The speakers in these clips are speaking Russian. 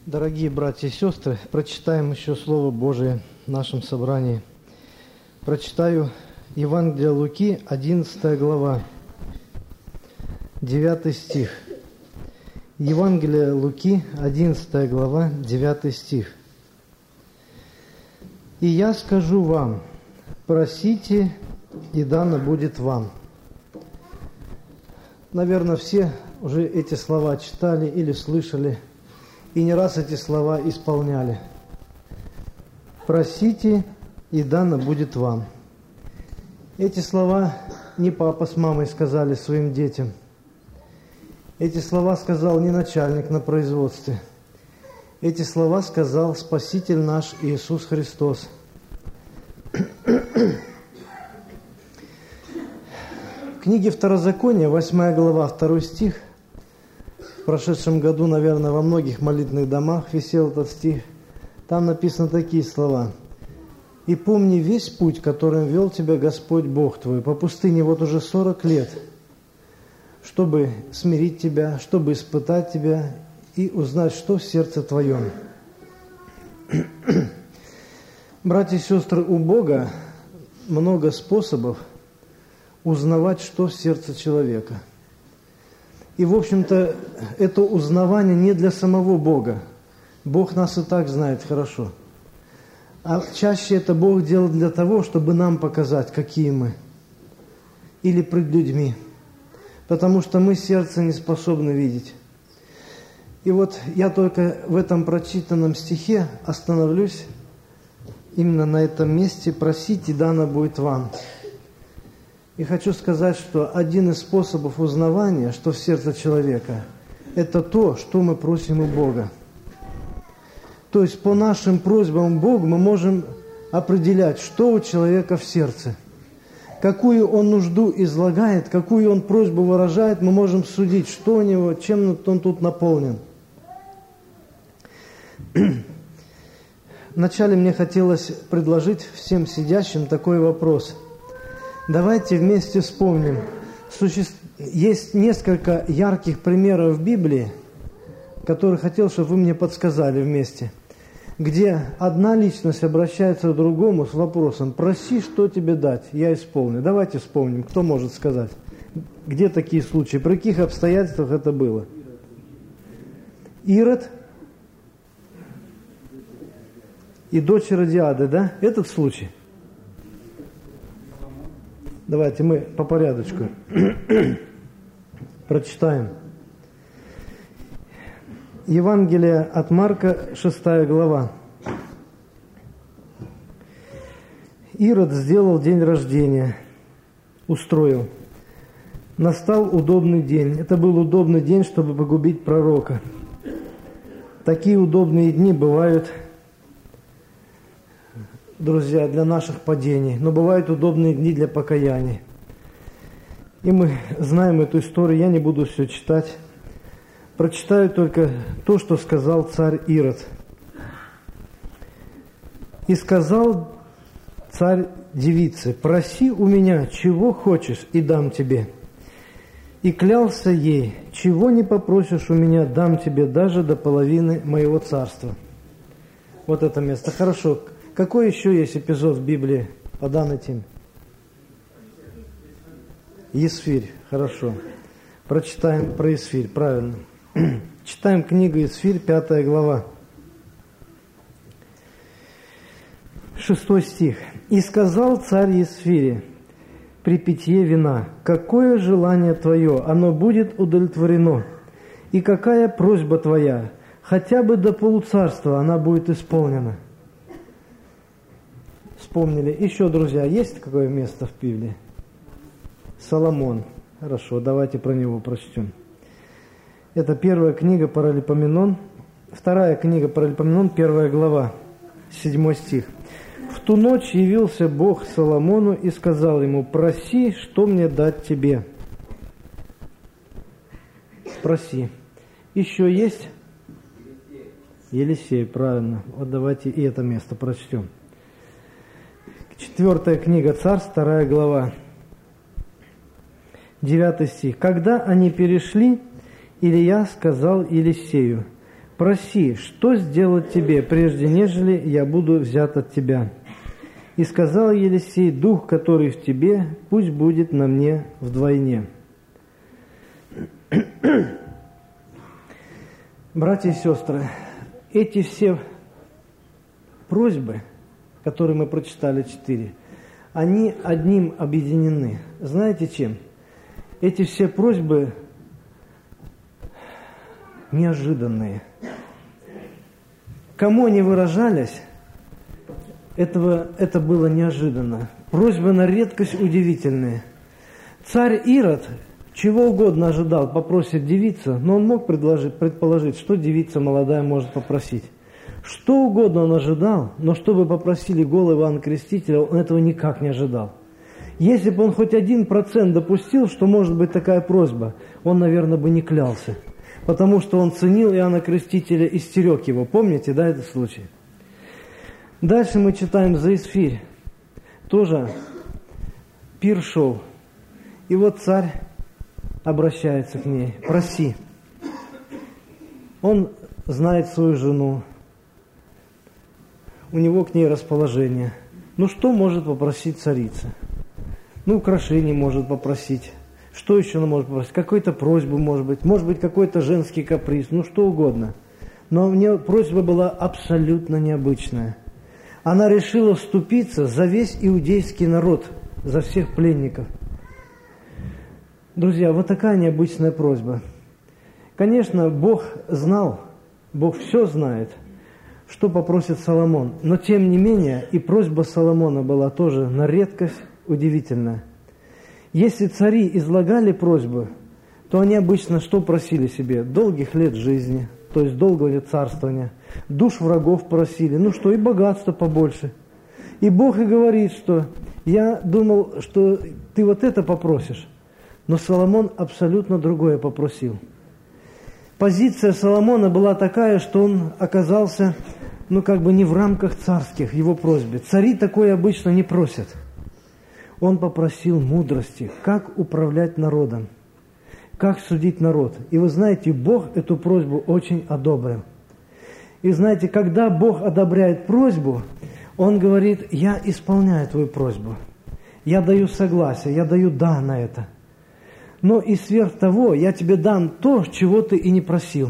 Дорогие братья и сестры, прочитаем еще Слово Божие в нашем собрании. Прочитаю Евангелие Луки, 11 глава, 9 стих. Евангелие Луки, 11 глава, 9 стих. «И я скажу вам, просите, и дано будет вам». Наверное, все уже эти слова читали или слышали, и не раз эти слова исполняли. «Просите, и дано будет вам». Эти слова не папа с мамой сказали своим детям. Эти слова сказал не начальник на производстве. Эти слова сказал Спаситель наш Иисус Христос. В книге Второзакония, 8 глава, 2 стих, в прошедшем году, наверное, во многих молитвенных домах висел этот стих. Там написаны такие слова. «И помни весь путь, которым вел тебя Господь Бог твой по пустыне вот уже 40 лет, чтобы смирить тебя, чтобы испытать тебя и узнать, что в сердце твоем». Братья и сестры, у Бога много способов узнавать, что в сердце человека. И, в общем-то, это узнавание не для самого Бога. Бог нас и так знает хорошо. А чаще это Бог делает для того, чтобы нам показать, какие мы. Или пред людьми. Потому что мы сердце не способны видеть. И вот я только в этом прочитанном стихе остановлюсь именно на этом месте. «Просите, дано будет вам». И хочу сказать, что один из способов узнавания, что в сердце человека, это то, что мы просим у Бога. То есть по нашим просьбам Богу мы можем определять, что у человека в сердце. Какую он нужду излагает, какую он просьбу выражает, мы можем судить, что у него, чем он тут наполнен. Вначале мне хотелось предложить всем сидящим такой вопрос. Давайте вместе вспомним. Есть несколько ярких примеров в Библии, которые хотел, чтобы вы мне подсказали вместе, где одна личность обращается к другому с вопросом: «Проси, что тебе дать, я исполню». Давайте вспомним, кто может сказать, где такие случаи, при каких обстоятельствах это было. Ирод и дочь Иродиады, да? Этот случай. Давайте мы по порядочку прочитаем. Евангелие от Марка, 6 глава. Ирод сделал день рождения, устроил. Настал удобный день. Это был удобный день, чтобы погубить пророка. Такие удобные дни бывают, друзья, для наших падений, но бывают удобные дни для покаяния. И мы знаем эту историю, я не буду все читать. Прочитаю только то, что сказал царь Ирод. «И сказал царь девице: проси у меня, чего хочешь, и дам тебе. И клялся ей: чего не попросишь у меня, дам тебе даже до половины моего царства». Вот это место. Хорошо. Какой еще есть эпизод в Библии по данной теме? Есфирь. Хорошо. Прочитаем про Есфирь. Правильно. Читаем книгу Есфирь, 5 глава. 6 стих. «И сказал царь Есфире при питье вина: какое желание твое, оно будет удовлетворено, и какая просьба твоя, хотя бы до полуцарства, она будет исполнена». Вспомнили. Еще, друзья, есть какое место в Библии? Соломон. Хорошо, давайте про него прочтем. Это первая книга Паралипоменон, вторая книга Паралипоменон, 1 глава, 7 стих. «В ту ночь явился Бог Соломону и сказал ему: проси, что мне дать тебе». Проси. Еще есть? Елисей, правильно. Вот давайте и это место прочтем. 4 книга Царств, 2 глава, 9 стих. «Когда они перешли, Илья сказал Елисею: проси, что сделать тебе, прежде нежели я буду взят от тебя. И сказал Елисей: дух, который в тебе, пусть будет на мне вдвойне. Братья и сестры, эти все просьбы, которые мы прочитали 4, они одним объединены. Знаете чем? Эти все просьбы неожиданные. Кому они выражались, это было неожиданно. Просьбы на редкость удивительные. Царь Ирод чего угодно ожидал, попросит девица, но он мог предположить, что девица молодая может попросить. Что угодно он ожидал, но чтобы попросили голову Иоанна Крестителя, он этого никак не ожидал. Если бы он хоть 1% допустил, что может быть такая просьба, он, наверное, бы не клялся. Потому что он ценил Иоанна Крестителя и стерег его. Помните, да, этот случай? Дальше мы читаем за Исфирь. Тоже пир шел. И вот царь обращается к ней: проси. Он знает свою жену. У него к ней расположение. Ну, что может попросить царица? Ну, украшение может попросить. Что еще она может попросить? Какую-то просьбу, может быть какой-то женский каприз, ну, что угодно. Но у нее просьба была абсолютно необычная. Она решила вступиться за весь иудейский народ, за всех пленников. Друзья, вот такая необычная просьба. Конечно, Бог знал, Бог все знает, что попросит Соломон. Но тем не менее, и просьба Соломона была тоже на редкость удивительная. Если цари излагали просьбы, то они обычно что просили себе? Долгих лет жизни, то есть долгого царствования. Душ врагов просили, ну что, и богатства побольше. И Бог и говорит, что я думал, что ты вот это попросишь. Но Соломон абсолютно другое попросил. Позиция Соломона была такая, что он оказался, не в рамках царских, его просьбе. Цари такое обычно не просят. Он попросил мудрости, как управлять народом, как судить народ. И вы знаете, Бог эту просьбу очень одобрил. И знаете, когда Бог одобряет просьбу, Он говорит: я исполняю твою просьбу, я даю согласие, я даю «да» на это. Но и сверх того, я тебе дам то, чего ты и не просил.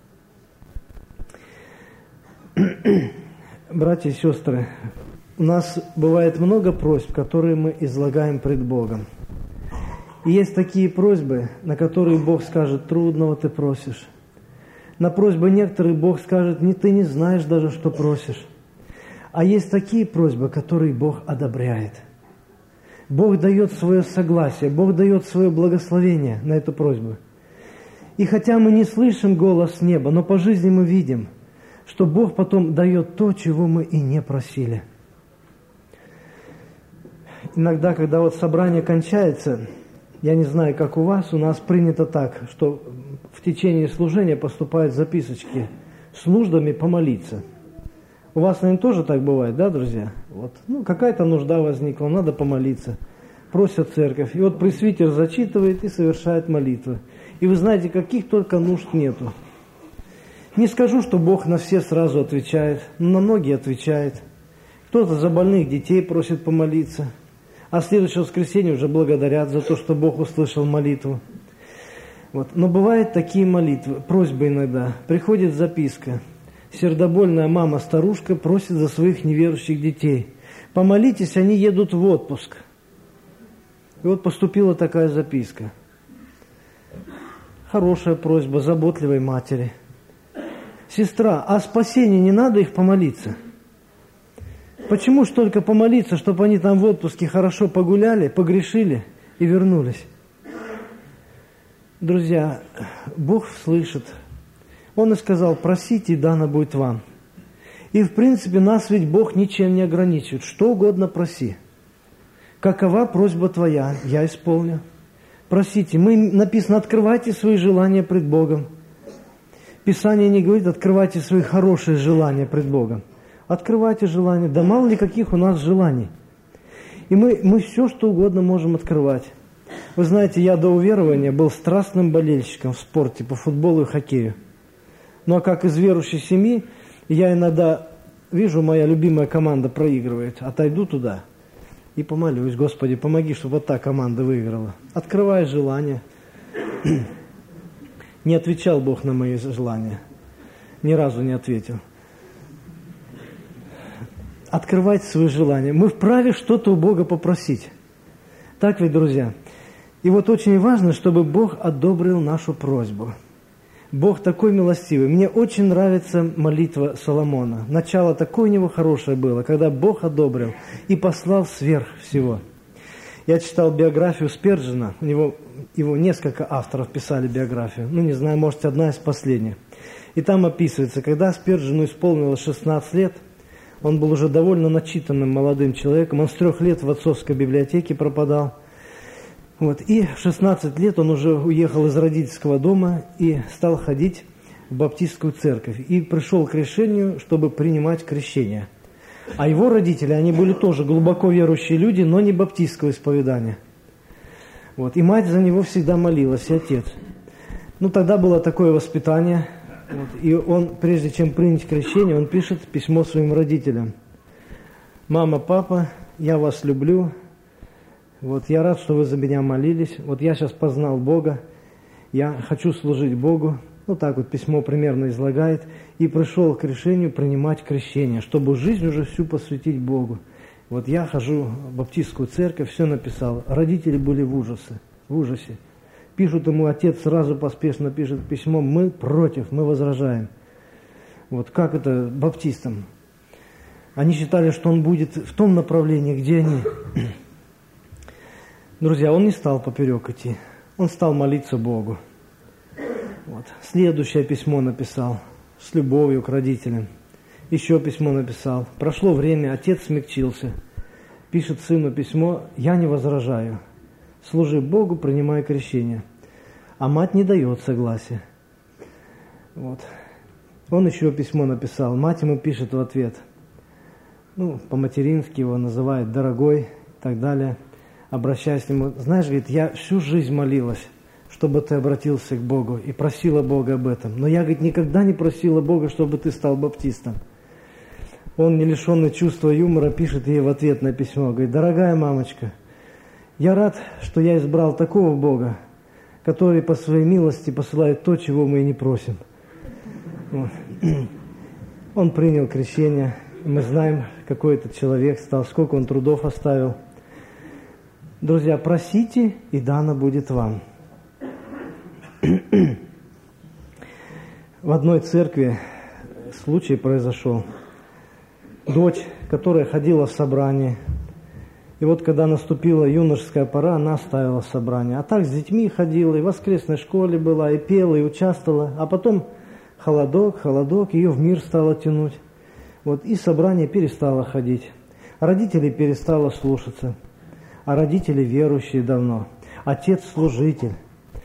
Братья и сестры, у нас бывает много просьб, которые мы излагаем пред Богом. И есть такие просьбы, на которые Бог скажет: трудного ты просишь. На просьбы некоторых Бог скажет: ты не знаешь даже, что просишь. А есть такие просьбы, которые Бог одобряет. Бог дает свое согласие, Бог дает свое благословение на эту просьбу. И хотя мы не слышим голос неба, но по жизни мы видим, что Бог потом дает то, чего мы и не просили. Иногда, когда собрание кончается, я не знаю, как у нас принято так, что в течение служения поступают записочки с нуждами помолиться. У вас, наверное, тоже так бывает, да, друзья? Какая-то нужда возникла, надо помолиться. Просят церковь. И пресвитер зачитывает и совершает молитвы. И вы знаете, каких только нужд нету. Не скажу, что Бог на все сразу отвечает, но на многие отвечает. Кто-то за больных детей просит помолиться, а в следующее воскресенье уже благодарят за то, что Бог услышал молитву. Но бывают такие молитвы, просьбы иногда. Приходит записка. Сердобольная мама-старушка просит за своих неверующих детей: помолитесь, они едут в отпуск. И поступила такая записка. Хорошая просьба заботливой матери. Сестра, а спасению не надо их помолиться? Почему ж только помолиться, чтобы они там в отпуске хорошо погуляли, погрешили и вернулись? Друзья, Бог слышит. Он и сказал: просите, и дано будет вам. И в принципе нас ведь Бог ничем не ограничивает. Что угодно проси. Какова просьба твоя, я исполню. Просите. Написано: открывайте свои желания пред Богом. Писание не говорит: открывайте свои хорошие желания пред Богом. Открывайте желания. Да мало ли каких у нас желаний. И мы все, что угодно можем открывать. Вы знаете, я до уверования был страстным болельщиком в спорте по футболу и хоккею. Ну а как из верующей семьи, я иногда вижу, моя любимая команда проигрывает, отойду туда и помолюсь: Господи, помоги, чтобы вот та команда выиграла. Открывай желание. Не отвечал Бог на мои желания. Ни разу не ответил. Открывать свои желания. Мы вправе что-то у Бога попросить. Так ведь, друзья? И вот очень важно, чтобы Бог одобрил нашу просьбу. Бог такой милостивый. Мне очень нравится молитва Соломона. Начало такое у него хорошее было, когда Бог одобрил и послал сверх всего. Я читал биографию Спержена. Его несколько авторов писали биографию. Ну, не знаю, может, одна из последних. И там описывается, когда Спержену исполнилось 16 лет, он был уже довольно начитанным молодым человеком. Он с 3 лет в отцовской библиотеке пропадал. Вот. И в 16 лет он уже уехал из родительского дома и стал ходить в баптистскую церковь. И пришел к решению, чтобы принимать крещение. А его родители, они были тоже глубоко верующие люди, но не баптистского исповедания. Вот. И мать за него всегда молилась, и отец. Ну, тогда было такое воспитание. Вот. И он, прежде чем принять крещение, он пишет письмо своим родителям. «Мама, папа, я вас люблю. Вот, я рад, что вы за меня молились. Вот я сейчас познал Бога. Я хочу служить Богу». Ну, так вот письмо примерно излагает. И пришел к решению принимать крещение, чтобы жизнь уже всю посвятить Богу. Вот я хожу в баптистскую церковь, все написал. Родители были в ужасе. Пишут ему, отец сразу поспешно пишет письмо: мы против, мы возражаем. Вот как это баптистам? Они считали, что он будет в том направлении, где они. Друзья, он не стал поперек идти, он стал молиться Богу. Вот. Следующее письмо написал с любовью к родителям. Еще письмо написал. Прошло время, отец смягчился. Пишет сыну письмо: я не возражаю. Служи Богу, принимай крещение. А мать не дает согласия. Вот. Он еще письмо написал. Мать ему пишет в ответ. Ну, по-матерински его называет дорогой и так далее. Обращаясь к нему: знаешь, говорит, я всю жизнь молилась, чтобы ты обратился к Богу и просила Бога об этом. Но я, говорит, никогда не просила Бога, чтобы ты стал баптистом. Он, не лишенный чувства юмора, пишет ей в ответ на письмо. Говорит: дорогая мамочка, я рад, что я избрал такого Бога, который по своей милости посылает то, чего мы и не просим. Вот. Он принял крещение. Мы знаем, какой этот человек стал, сколько он трудов оставил. Друзья, просите, и дано будет вам. В одной церкви случай произошел. Дочь, которая ходила в собрание, и вот когда наступила юношеская пора, она оставила собрание. А так с детьми ходила, и в воскресной школе была, и пела, и участвовала. А потом холодок, ее в мир стало тянуть. Вот, и собрание перестало ходить. Родители перестала слушаться. А родители верующие давно. Отец служитель.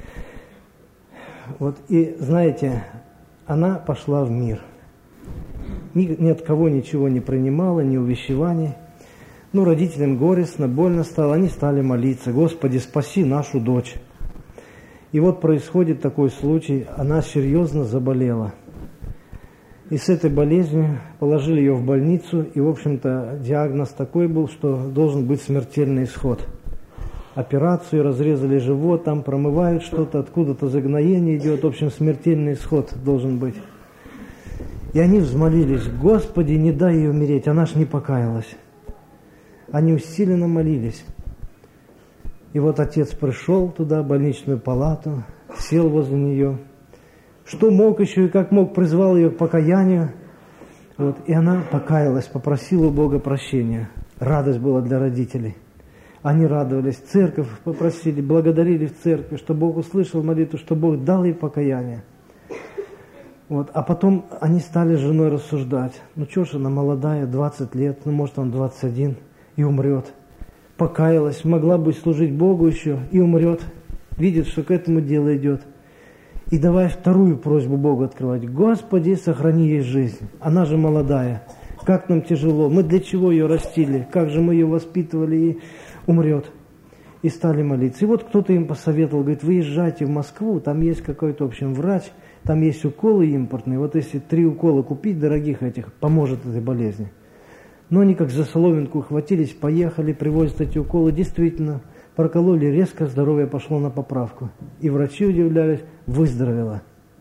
Вот, и знаете, она пошла в мир. Ни от кого ничего не принимала, ни увещеваний. Ну, родителям горестно, больно стало. Они стали молиться: Господи, спаси нашу дочь. И вот происходит такой случай. Она серьезно заболела. И с этой болезнью положили ее в больницу. И, в общем-то, диагноз такой был, что должен быть смертельный исход. Операцию, разрезали живот, там промывают что-то, откуда-то загноение идет. В общем, смертельный исход должен быть. И они взмолились: Господи, не дай ей умереть, она ж не покаялась. Они усиленно молились. И вот отец пришел туда, в больничную палату, сел возле нее. Что мог еще и как мог, призвал ее к покаянию. Вот, и она покаялась, попросила у Бога прощения. Радость была для родителей. Они радовались, церковь попросили, благодарили в церкви, что Бог услышал молитву, что Бог дал ей покаяние. Вот. А потом они стали с женой рассуждать. Ну что ж, она молодая, 20 лет, ну может он 21, и умрет. Покаялась, могла бы служить Богу еще, и умрет. Видит, что к этому дело идет. И давай вторую просьбу Богу открывать. Господи, сохрани ей жизнь. Она же молодая. Как нам тяжело. Мы для чего ее растили? Как же мы ее воспитывали, и умрет. И стали молиться. И вот кто-то им посоветовал, говорит: выезжайте в Москву, там есть какой-то, в общем, врач, Там есть уколы импортные. Вот если 3 укола купить, дорогих этих, поможет этой болезни. Но они как за соломинку ухватились, поехали, привозят эти уколы. Действительно, прокололи резко, здоровье пошло на поправку. И врачи удивлялись, выздоровела.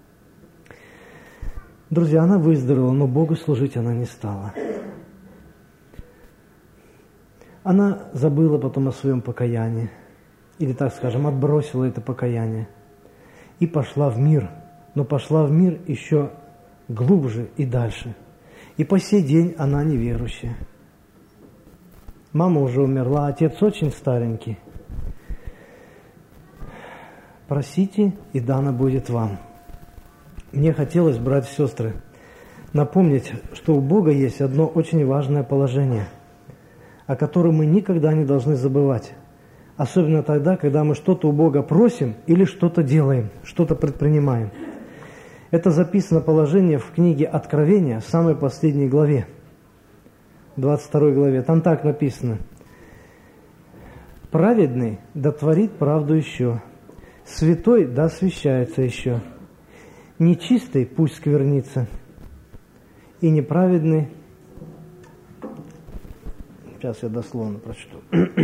Друзья, она выздоровела, но Богу служить она не стала. Она забыла потом о своем покаянии. Или, так скажем, отбросила это покаяние. И пошла в мир. Но пошла в мир еще глубже и дальше. И по сей день она неверующая. Мама уже умерла, отец очень старенький. Просите, и дано будет вам. Мне хотелось, братья и сестры, напомнить, что у Бога есть одно очень важное положение, о котором мы никогда не должны забывать. Особенно тогда, когда мы что-то у Бога просим или что-то делаем, что-то предпринимаем. Это записано положение в книге Откровения, в самой последней главе, 22 главе. Там так написано: «Праведный да творит правду еще, святой да освящается еще, нечистый пусть сквернится, и неправедный...» Сейчас я дословно прочту.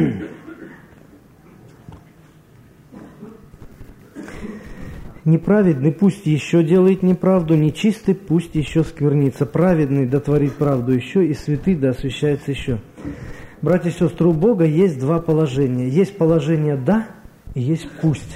«Неправедный пусть еще делает неправду, нечистый пусть еще сквернится, праведный да творит правду еще, и святый да освящается еще». Братья и сестры, у Бога есть 2 положения. Есть положение «да» и есть «пусть».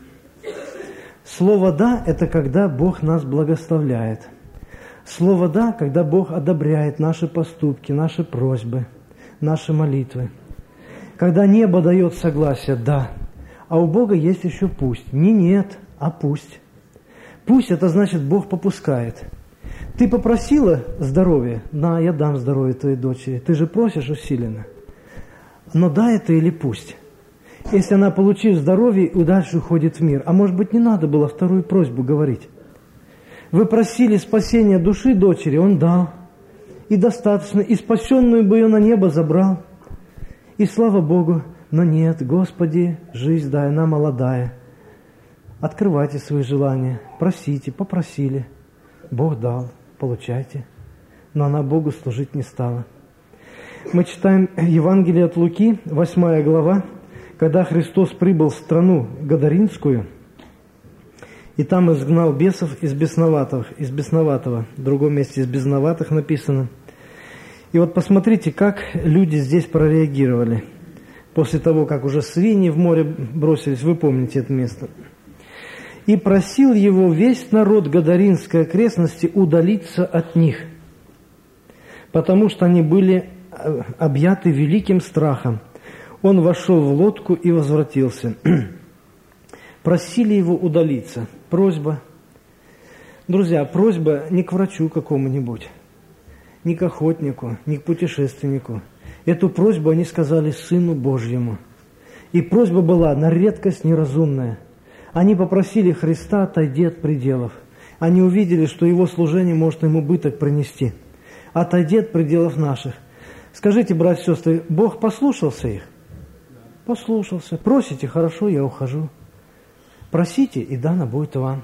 Слово «да» – это когда Бог нас благословляет. Слово «да» – когда Бог одобряет наши поступки, наши просьбы, наши молитвы. Когда небо дает согласие «да», а у Бога есть еще «пусть». Не «нет», а «пусть». «Пусть» – это значит, Бог попускает. Ты попросила здоровья? На, я дам здоровье твоей дочери. Ты же просишь усиленно. Но да это или пусть? Если она, получив здоровье, и дальше уходит в мир. А может быть, не надо было вторую просьбу говорить. Вы просили спасения души дочери, он дал. И достаточно. И спасенную бы ее на небо забрал. И слава Богу. Но нет, Господи, жизнь дай, она молодая. Открывайте свои желания. Просите, попросили. Бог дал, получайте. Но она Богу служить не стала. Мы читаем Евангелие от Луки, 8 глава, когда Христос прибыл в страну Гадаринскую, и там изгнал бесов из бесноватых, в другом месте из безноватых написано. И вот посмотрите, как люди здесь прореагировали. После того, как уже свиньи в море бросились, вы помните это место. «И просил его весь народ Гадаринской окрестности удалиться от них, потому что они были объяты великим страхом. Он вошел в лодку и возвратился». Просили его удалиться. Просьба. Друзья, просьба не к врачу какому-нибудь, не к охотнику, не к путешественнику. Эту просьбу они сказали Сыну Божьему. И просьба была на редкость неразумная. Они попросили Христа: отойди от пределов. Они увидели, что его служение может им убыток принести. Отойди от пределов наших. Скажите, братья и сестры, Бог послушался их? Послушался. Просите, хорошо, я ухожу. Просите, и дано будет вам.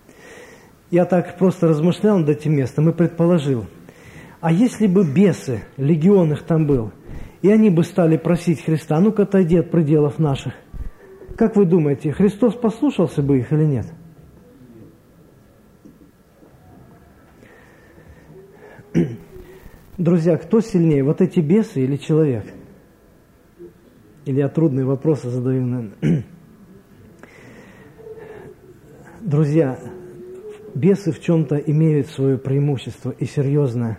Я так просто размышлял над этим местом и предположил, а если бы бесы, легион их там был, и они бы стали просить Христа: ну-ка отойди от пределов наших, как вы думаете, Христос послушался бы их или нет? Друзья, кто сильнее, вот эти бесы или человек? Или я трудные вопросы задаю, наверное. Друзья, бесы в чем-то имеют свое преимущество и серьезное.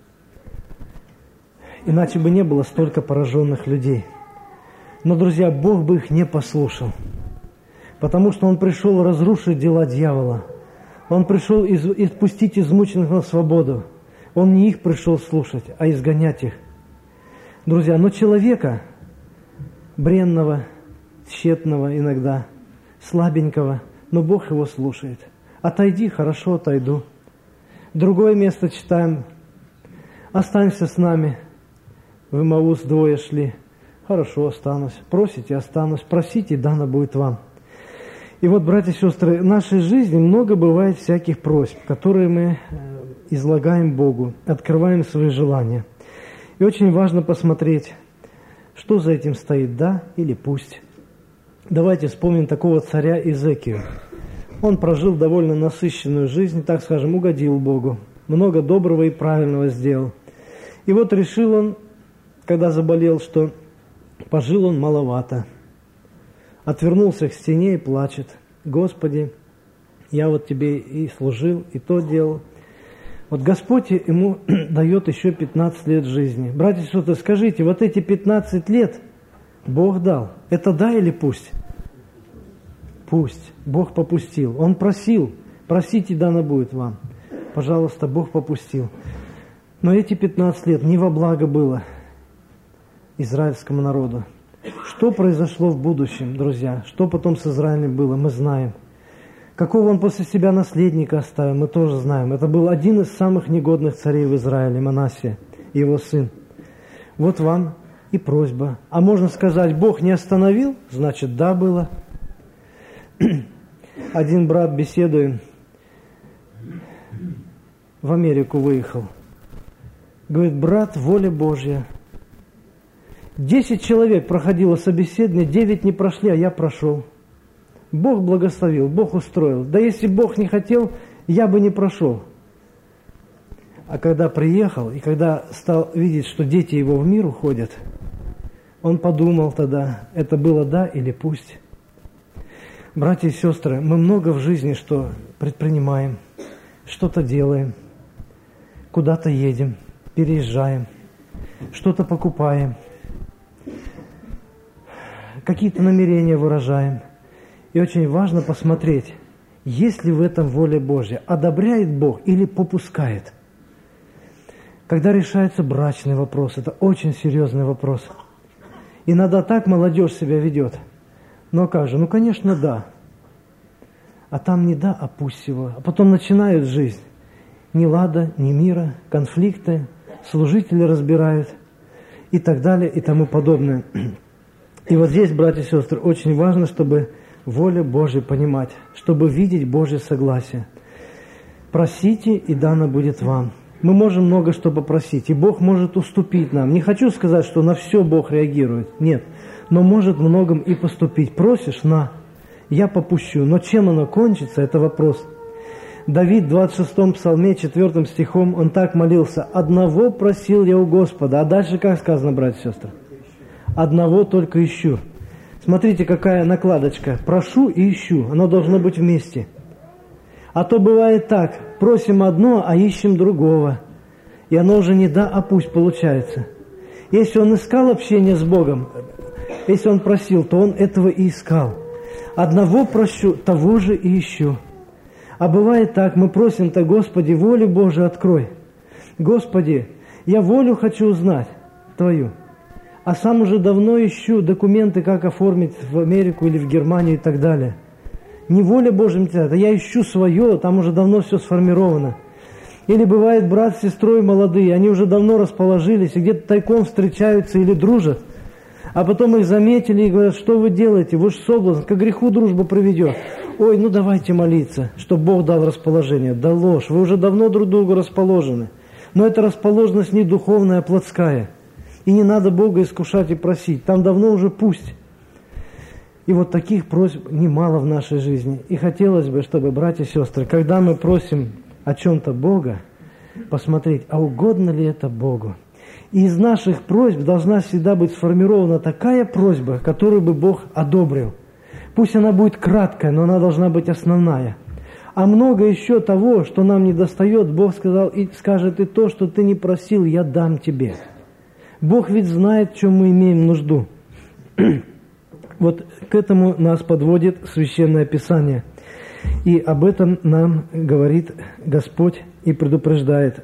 Иначе бы не было столько пораженных людей. Но, друзья, Бог бы их не послушал, потому что Он пришел разрушить дела дьявола. Он пришел испустить измученных на свободу. Он не их пришел слушать, а изгонять их. Друзья, но человека, бренного, тщетного иногда, слабенького, но Бог его слушает. Отойди, хорошо, отойду. Другое место читаем. Останься с нами. В Имаус 2 шли. Хорошо, останусь. Просите, останусь. Просите, дано будет вам. И вот, братья и сестры, в нашей жизни много бывает всяких просьб, которые мы излагаем Богу, открываем свои желания. И очень важно посмотреть, что за этим стоит, да или пусть. Давайте вспомним такого царя Изекию. Он прожил довольно насыщенную жизнь, так скажем, угодил Богу, много доброго и правильного сделал. И вот решил он, когда заболел, что пожил он маловато. Отвернулся к стене и плачет: «Господи, я вот Тебе и служил, и то делал». Вот Господь ему дает еще 15 лет жизни. Братья и сестры, скажите, вот эти 15 лет Бог дал, это да или пусть? Пусть. Бог попустил. Он просил. Просите, дано будет вам. Пожалуйста, Бог попустил. Но эти 15 лет не во благо было израильскому народу. Что произошло в будущем, друзья? Что потом с Израилем было, мы знаем. Какого он после себя наследника оставил, мы тоже знаем. Это был один из самых негодных царей в Израиле, Манассия, его сын. Вот вам и просьба. А можно сказать, Бог не остановил? Значит, да, было. Один брат, беседуя, в Америку выехал. Говорит: брат, воля Божья. 10 человек проходило собеседование, 9 не прошли, а я прошел. Бог благословил, Бог устроил. Да если Бог не хотел, я бы не прошел. А когда приехал, и когда стал видеть, что дети его в мир уходят, он подумал тогда, это было да или пусть. Братья и сестры, мы много в жизни что предпринимаем, что-то делаем, куда-то едем, переезжаем, что-то покупаем, какие-то намерения выражаем. И очень важно посмотреть, есть ли в этом воля Божья, одобряет Бог или попускает. Когда решается брачный вопрос, это очень серьезный вопрос. Иногда так молодежь себя ведет. Ну как же, ну конечно да. А там не да, а пусть его. А потом начинают жизнь. Ни лада, ни мира, конфликты, служители разбирают и так далее и тому подобное. И вот здесь, братья и сестры, очень важно, чтобы воля Божия понимать, чтобы видеть Божье согласие. Просите, и дано будет вам. Мы можем много что попросить, и Бог может уступить нам. Не хочу сказать, что на все Бог реагирует. Нет. Но может многом и поступить. Просишь, на, я попущу. Но чем оно кончится, это вопрос. Давид в 26-м псалме, 4 стихом, он так молился: «Одного просил я у Господа». А дальше как сказано, братья и сестры? «Одного только ищу». Смотрите, какая накладочка. Прошу и ищу. Оно должно быть вместе. А то бывает так. Просим одно, а ищем другого. И оно уже не да, а пусть получается. Если он искал общение с Богом, если он просил, то он этого и искал. Одного прощу, того же и ищу. А бывает так, мы просим-то: Господи, волю Божию открой. Господи, я волю хочу узнать Твою. А сам уже давно ищу документы, как оформить в Америку или в Германию и так далее. Не воля Божья мне это, я ищу свое, там уже давно все сформировано. Или бывает брат с сестрой молодые, они уже давно расположились и где-то тайком встречаются или дружат. А потом их заметили и говорят: что вы делаете, вы же соблазн, к греху дружба приведет. Ой, ну давайте молиться, чтобы Бог дал расположение. Да ложь, вы уже давно друг другу расположены. Но эта расположенность не духовная, а плотская. И не надо Бога искушать и просить. Там давно уже пусть. И вот таких просьб немало в нашей жизни. И хотелось бы, чтобы, братья и сестры, когда мы просим о чем-то Бога, посмотреть, а угодно ли это Богу. И из наших просьб должна всегда быть сформирована такая просьба, которую бы Бог одобрил. Пусть она будет краткая, но она должна быть основная. А много еще того, что нам не достает, Бог сказал, и скажет: и то, что ты не просил, я дам тебе. Бог ведь знает, в чем мы имеем нужду. Вот к этому нас подводит Священное Писание. И об этом нам говорит Господь и предупреждает.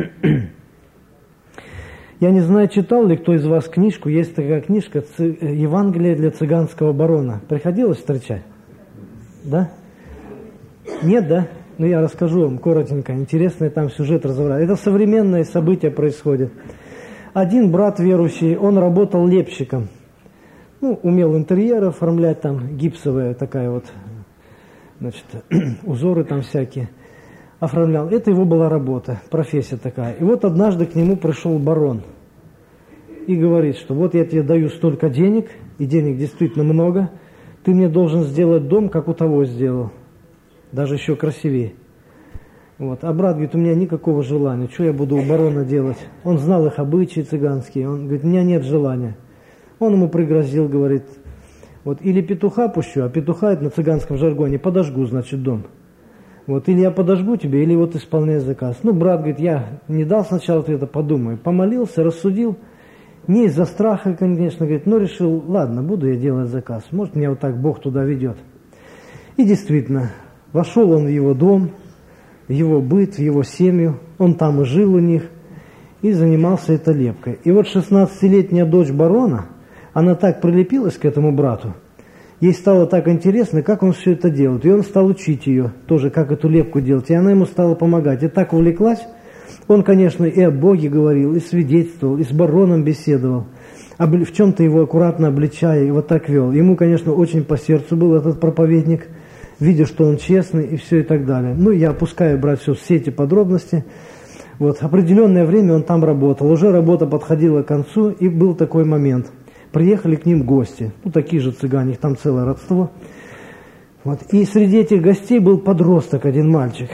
Я не знаю, читал ли кто из вас книжку, есть такая книжка «Евангелие для цыганского барона». Приходилось встречать? Да? Нет, да? Ну, я расскажу вам коротенько, интересный там сюжет разобрать. Это современные события происходят. Один брат верующий, он работал лепщиком. Ну, умел интерьеры оформлять, там гипсовая такая вот значит, узоры там всякие оформлял. Это его была работа, профессия такая. И вот однажды к нему пришел барон и говорит, что вот я тебе даю столько денег, и денег действительно много, ты мне должен сделать дом, как у того сделал, даже еще красивее. Вот. А брат говорит, у меня никакого желания, что я буду у барона делать? Он знал их обычаи цыганские, он говорит, у меня нет желания. Он ему пригрозил, говорит, вот или петуха пущу, а петуха это на цыганском жаргоне, подожгу, значит, дом. Вот, или я подожгу тебе, или вот исполняй заказ. Ну, брат говорит, я не дал сначала ответа, подумаю. Помолился, рассудил, не из-за страха, конечно, говорит, но решил, ладно, буду я делать заказ. Может, меня вот так Бог туда ведет. И действительно, вошел он в его дом, в его быт, в его семью, он там и жил у них, и занимался этой лепкой. И вот 16-летняя дочь барона, она так прилепилась к этому брату, ей стало так интересно, как он все это делает. И он стал учить ее тоже, как эту лепку делать, и она ему стала помогать. И так увлеклась, он, конечно, и о Боге говорил, и свидетельствовал, и с бароном беседовал, в чем-то его аккуратно обличая, и вот так вел. Ему, конечно, очень по сердцу был этот проповедник, видя, что он честный и все и так далее. Ну, я опускаю, брать все эти подробности. Вот, определенное время он там работал, уже работа подходила к концу, и был такой момент. Приехали к ним гости, ну, такие же цыгане, их там целое родство. Вот, и среди этих гостей был подросток, один мальчик.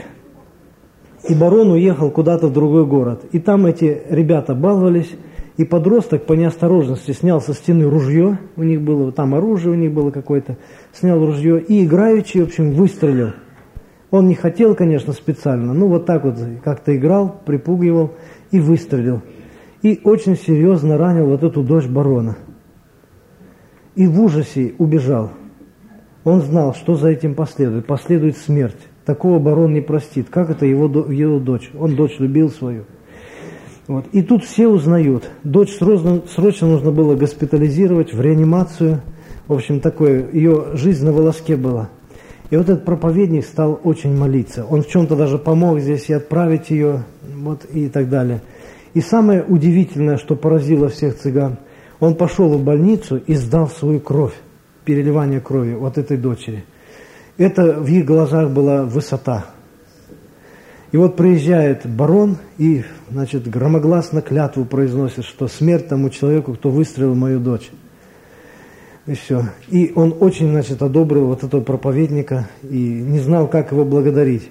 И барон уехал куда-то в другой город. И там эти ребята баловались, и подросток по неосторожности снял со стены ружье, у них было, там оружие у них было какое-то, снял ружье и играючи, в общем, выстрелил. Он не хотел, конечно, специально, но вот так вот как-то играл, припугивал и выстрелил. И очень серьезно ранил вот эту дочь барона. И в ужасе убежал. Он знал, что за этим последует. Последует смерть. Такого барон не простит. Как это его дочь? Он дочь любил свою. Вот. И тут все узнают. Дочь срочно нужно было госпитализировать в реанимацию. В общем, такое, ее жизнь на волоске была. И вот этот проповедник стал очень молиться. Он в чем-то даже помог здесь и отправить ее, вот, и так далее. И самое удивительное, что поразило всех цыган, он пошел в больницу и сдал свою кровь, переливание крови вот этой дочери. Это в их глазах была высота. И вот приезжает барон и, значит, громогласно клятву произносит, что смерть тому человеку, кто выстрелил мою дочь. И все. И он очень, значит, одобрил вот этого проповедника и не знал, как его благодарить.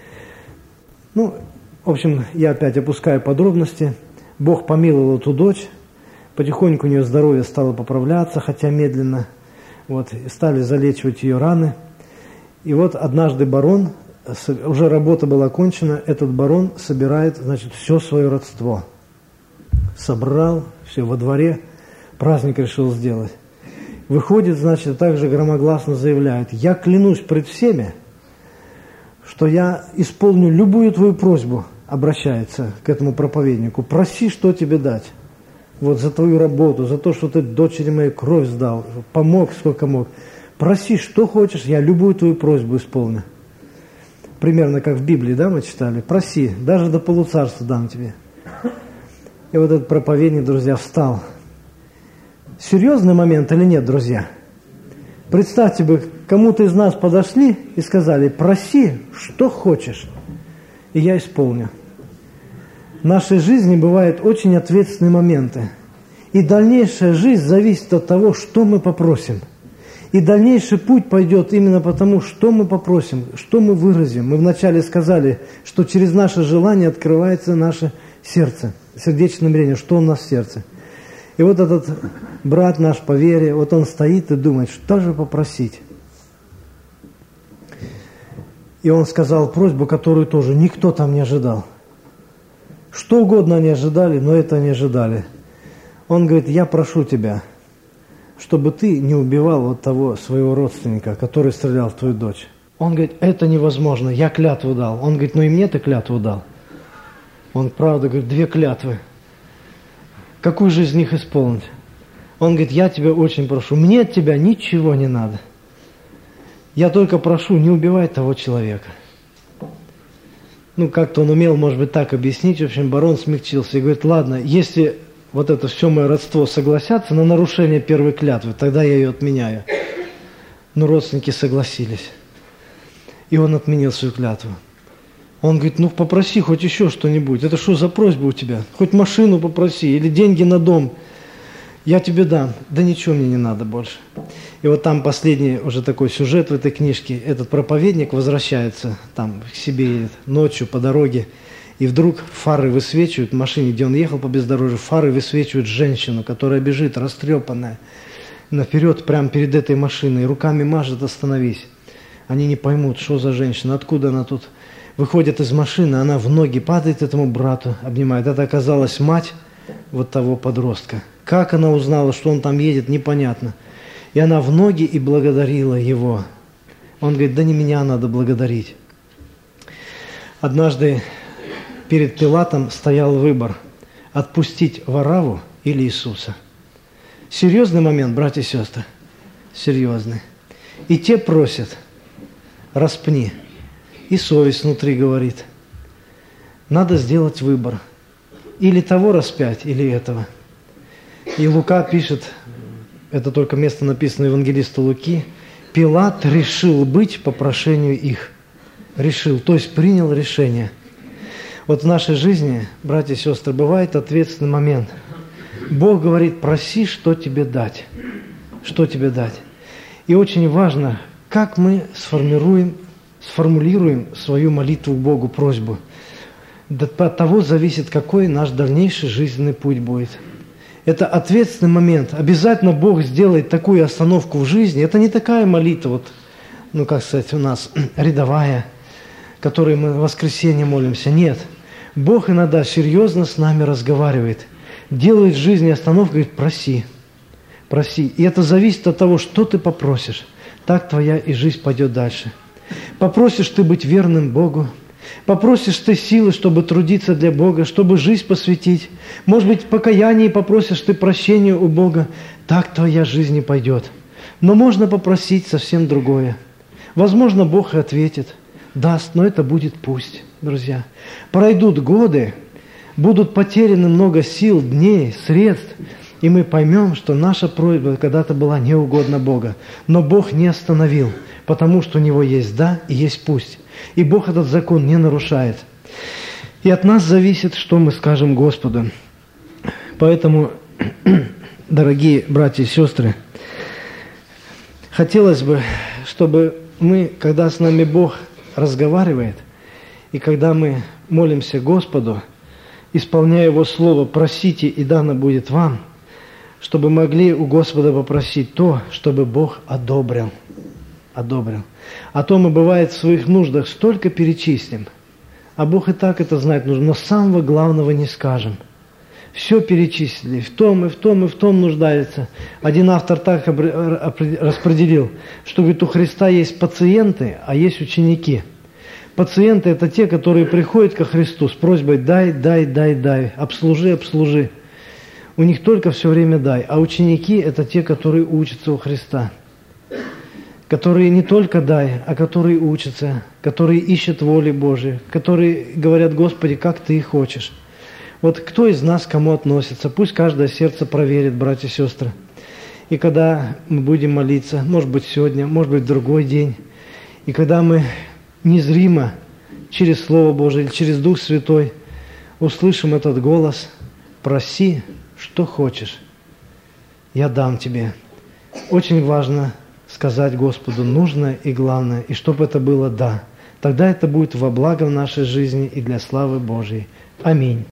Ну, в общем, я опять опускаю подробности. Бог помиловал эту дочь. Потихоньку у нее здоровье стало поправляться, хотя медленно. Вот, стали залечивать ее раны. И вот однажды барон, уже работа была окончена, этот барон собирает, значит, все свое родство. Собрал, все во дворе, праздник решил сделать. Выходит, значит, также громогласно заявляет: я клянусь пред всеми, что я исполню любую твою просьбу, обращается к этому проповеднику. Проси, что тебе дать. Вот за твою работу, за то, что ты дочери моей кровь сдал, помог сколько мог. Проси, что хочешь, я любую твою просьбу исполню. Примерно как в Библии, да, мы читали. Проси, даже до полуцарства дам тебе. И вот этот проповедник, друзья, встал. Серьезный момент или нет, друзья? Представьте бы, кому-то из нас подошли и сказали: проси, что хочешь, и я исполню. В нашей жизни бывают очень ответственные моменты. И дальнейшая жизнь зависит от того, что мы попросим. И дальнейший путь пойдет именно потому, что мы попросим, что мы выразим. Мы вначале сказали, что через наше желание открывается наше сердце, сердечное намерение, что у нас в сердце. И вот этот брат наш по вере, вот он стоит и думает, что же попросить. И он сказал просьбу, которую тоже никто там не ожидал. Что угодно они ожидали, но это не ожидали. Он говорит: я прошу тебя, чтобы ты не убивал вот того своего родственника, который стрелял в твою дочь. Он говорит: это невозможно, я клятву дал. Он говорит: ну и мне ты клятву дал. Он, правда, говорит: 2 клятвы. Какую же из них исполнить? Он говорит: я тебя очень прошу, мне от тебя ничего не надо. Я только прошу, не убивай того человека. Ну, как-то он умел, может быть, так объяснить. В общем, барон смягчился и говорит: ладно, если вот это все мое родство согласятся на нарушение первой клятвы, тогда я ее отменяю. Но родственники согласились. и он отменил свою клятву. Он говорит, ну попроси хоть еще что-нибудь. Это что за просьба у тебя? Хоть машину попроси или деньги на дом. Я тебе дам. Да ничего мне не надо больше. И вот там последний уже такой сюжет в этой книжке. Этот проповедник возвращается там к себе едет, ночью по дороге. И вдруг фары высвечивают в машине, где он ехал по бездорожью, фары высвечивают женщину, которая бежит, растрепанная, наперед, прямо перед этой машиной, руками мажет, остановись. Они не поймут, что за женщина, откуда она тут. Выходит из машины, она в ноги падает этому брату, обнимает. Это оказалась мать вот того подростка. Как она узнала, что он там едет, непонятно. И она в ноги и благодарила его. Он говорит, да не меня надо благодарить. Однажды перед Пилатом стоял выбор – отпустить Варавву или Иисуса. Серьезный момент, братья и сестры, серьезный. И те просят – распни. И совесть внутри говорит – надо сделать выбор. Или того распять, или этого. И Лука пишет, это только место написано евангелиста Луки, Пилат решил быть по прошению их. Решил, то есть принял решение. Вот в нашей жизни, братья и сестры, бывает ответственный момент. Бог говорит, проси, что тебе дать. Что тебе дать. И очень важно, как мы сформулируем свою молитву к Богу, просьбу. От того зависит, какой наш дальнейший жизненный путь будет. Это ответственный момент. Обязательно Бог сделает такую остановку в жизни. Это не такая молитва, вот, ну как сказать, у нас рядовая, которой мы в воскресенье молимся. Нет. Бог иногда серьезно с нами разговаривает. Делает в жизни остановку, говорит, проси. Проси. И это зависит от того, что ты попросишь. Так твоя и жизнь пойдет дальше. Попросишь ты быть верным Богу. Попросишь ты силы, чтобы трудиться для Бога, чтобы жизнь посвятить. Может быть, в покаянии попросишь ты прощения у Бога. Так твоя жизнь и пойдет. Но можно попросить совсем другое. Возможно, Бог и ответит, даст, но это будет пусть, друзья. Пройдут годы, будут потеряны много сил, дней, средств, и мы поймем, что наша просьба когда-то была неугодна Бога. Но Бог не остановил, потому что у Него есть «да» и есть «пусть». И Бог этот закон не нарушает. И от нас зависит, что мы скажем Господу. Поэтому, дорогие братья и сестры, хотелось бы, чтобы мы, когда с нами Бог разговаривает, и когда мы молимся Господу, исполняя Его Слово, просите, и дано будет вам, чтобы могли у Господа попросить то, чтобы Бог одобрил. А то мы, бывает, в своих нуждах столько перечислим, а Бог и так это знать нужно, но самого главного не скажем. Все перечислили, в том, и в том, и в том нуждается. Один автор так распределил, что, говорит, у Христа есть пациенты, а есть ученики. Пациенты – это те, которые приходят ко Христу с просьбой «дай, дай, дай, дай, обслужи, обслужи». У них только все время «дай». А ученики – это те, которые учатся у Христа. Которые не только «дай», а которые учатся, которые ищут воли Божией, которые говорят: «Господи, как Ты хочешь». Вот кто из нас к кому относится? Пусть каждое сердце проверит, братья и сестры. И когда мы будем молиться, может быть сегодня, может быть в другой день, и когда мы незримо через Слово Божие или через Дух Святой услышим этот голос: «Проси, что хочешь, я дам тебе». Очень важно сказать Господу нужное и главное, и чтобы это было «да». Тогда это будет во благо в нашей жизни и для славы Божьей. Аминь.